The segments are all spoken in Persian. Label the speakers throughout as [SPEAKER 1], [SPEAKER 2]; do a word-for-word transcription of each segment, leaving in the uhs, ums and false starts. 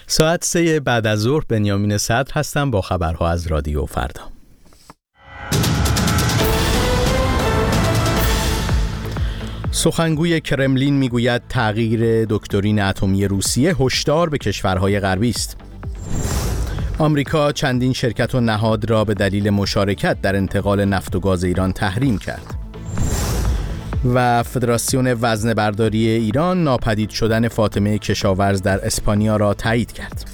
[SPEAKER 1] ساعت سه بعد از ظهر بنیامین صدر هستم با خبرها از رادیو فردا. سخنگوی کرملین میگوید تغییر دکترین اتمی روسیه هشدار به کشورهای غربی است. آمریکا چندین شرکت و نهاد را به دلیل مشارکت در انتقال نفت و گاز ایران تحریم کرد. و فدراسیون وزنه‌برداری ایران ناپدید شدن فاطمه کشاورز در اسپانیا را تایید کرد.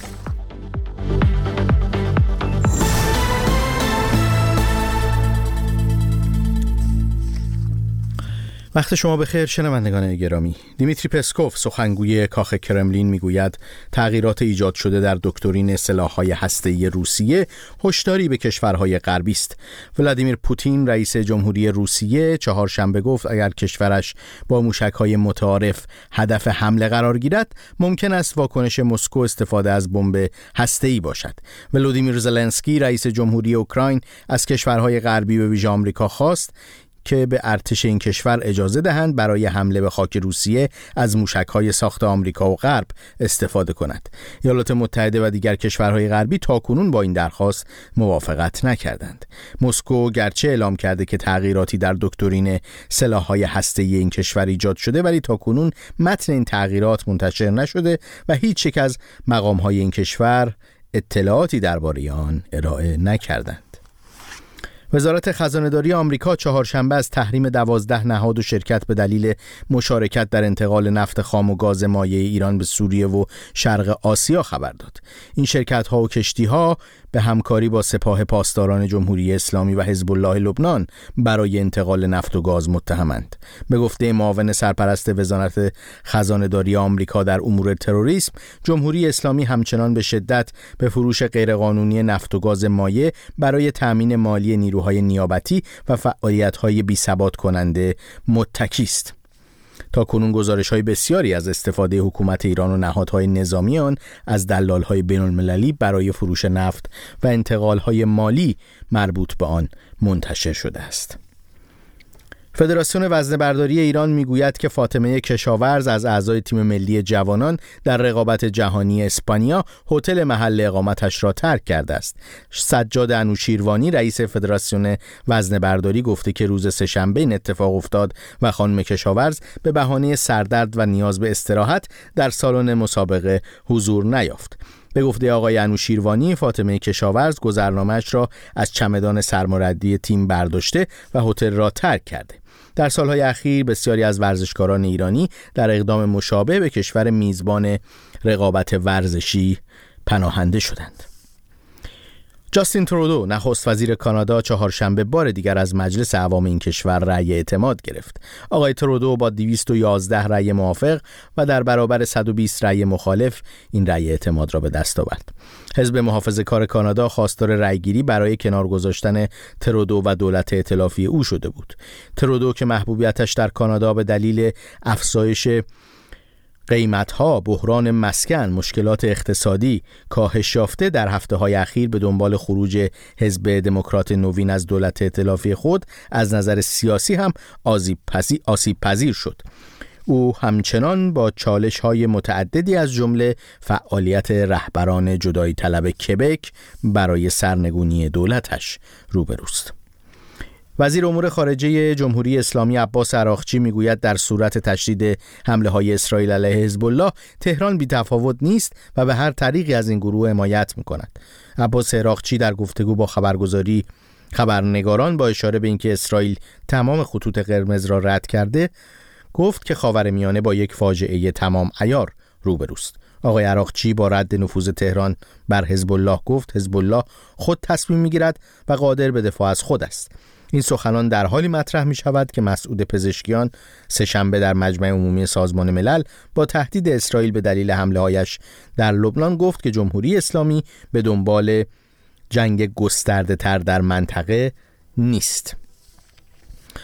[SPEAKER 1] وقت شما بخیر شنوندگان گرامی. دیمیتری پسکوف سخنگوی کاخ کرملین میگوید تغییرات ایجاد شده در دکترین سلاح‌های هسته‌ای روسیه هشداری به کشورهای غربی است. ولادیمیر پوتین رئیس جمهوری روسیه چهارشنبه گفت اگر کشورش با موشک‌های متعارف هدف حمله قرار گیرد ممکن است واکنش مسکو استفاده از بمب هسته‌ای باشد. ولادیمیر زلنسکی رئیس جمهوری اوکراین از کشورهای غربی به ویژه آمریکا خواست که به ارتش این کشور اجازه دهند برای حمله به خاک روسیه از موشک‌های ساخت آمریکا و غرب استفاده کند. ایالات متحده و دیگر کشورهای غربی تاکنون با این درخواست موافقت نکردند. مسکو گرچه اعلام کرده که تغییراتی در دکترین سلاح‌های هسته‌ای این کشور ایجاد شده، ولی تاکنون متن این تغییرات منتشر نشده و هیچ یک از مقام‌های این کشور اطلاعاتی درباره آن ارائه نکردند. وزارت خزانه‌داری آمریکا چهارشنبه از تحریم دوازده نهاد و شرکت به دلیل مشارکت در انتقال نفت خام و گاز مایع ایران به سوریه و شرق آسیا خبر داد. این شرکت‌ها و کشتی‌ها به همکاری با سپاه پاسداران جمهوری اسلامی و حزب الله لبنان برای انتقال نفت و گاز متهمند. به گفته معاون سرپرست وزارت خزانه‌داری آمریکا در امور تروریسم، جمهوری اسلامی همچنان به شدت به فروش غیرقانونی نفت و گاز مایع برای تأمین مالی نیروهای نیابتی و فعالیت‌های بی‌ثبات کننده متکی است. تا کنون گزارش‌های بسیاری از استفاده حکومت ایران و نهادهای نظامی آن از دلال‌های بین‌المللی برای فروش نفت و انتقال‌های مالی مربوط به آن منتشر شده است. فدراسیون وزنه‌برداری ایران میگوید که فاطمه کشاورز از اعضای تیم ملی جوانان در رقابت جهانی اسپانیا هتل محل اقامتش را ترک کرده است. سجاد انوشیروانی رئیس فدراسیون وزنه‌برداری گفته که روز سه‌شنبه این اتفاق افتاد و خانم کشاورز به بهانه سردرد و نیاز به استراحت در سالن مسابقه حضور نیافت. به گفته آقای انوشیروانی، فاطمه کشاورز گذرنامه‌اش را از چمدان سرمربی تیم برداشته و هتل را ترک کرده. در سالهای اخیر بسیاری از ورزشکاران ایرانی در اقدام مشابه به کشور میزبان رقابت ورزشی پناهنده شدند. جاستین ترودو نخست وزیر کانادا چهارشنبه بار دیگر از مجلس عوام این کشور رأی اعتماد گرفت. آقای ترودو با دویست و یازده رأی موافق و در برابر صد و بیست رأی مخالف این رأی اعتماد را به دست آورد. حزب محافظه‌کار کانادا خواستار رأیگیری برای کنار گذاشتن ترودو و دولت ائتلافی او شده بود. ترودو که محبوبیتش در کانادا به دلیل افزایش قیمت‌ها، بحران مسکن، مشکلات اقتصادی کاهش یافته، در هفته‌های اخیر به دنبال خروج حزب دموکرات نوین از دولت ائتلافی خود از نظر سیاسی هم آسیب پذیر شد. او همچنان با چالش‌های متعددی از جمله فعالیت رهبران جدایی طلب کبک برای سرنگونی دولتش روبروست. وزیر امور خارجه جمهوری اسلامی عباس عراقچی میگوید در صورت تشدید حمله‌های اسرائیل علیه حزب الله، تهران بی‌تفاوت نیست و به هر طریقی از این گروه حمایت می‌کند. عباس عراقچی در گفتگو با خبرگزاری خبرنگاران با اشاره به اینکه اسرائیل تمام خطوط قرمز را رد کرده، گفت که خاورمیانه با یک فاجعه تمام عیار روبروست. آقای عراقچی با رد نفوذ تهران بر حزب الله گفت حزب الله خود تصمیم می‌گیرد و قادر به دفاع از خود است. این سخنان در حالی مطرح می شود که مسعود پزشکیان سه‌شنبه در مجمع عمومی سازمان ملل با تهدید اسرائیل به دلیل حمله‌هایش در لبنان گفت که جمهوری اسلامی به دنبال جنگ گسترده تر در منطقه نیست.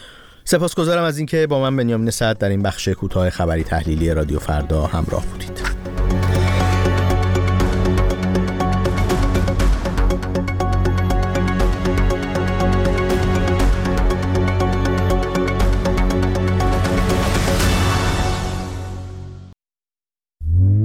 [SPEAKER 1] سپاسگزارم از اینکه با من بنیامین صدر در این بخش کوتاه خبری تحلیلی رادیو فردا همراه بودید.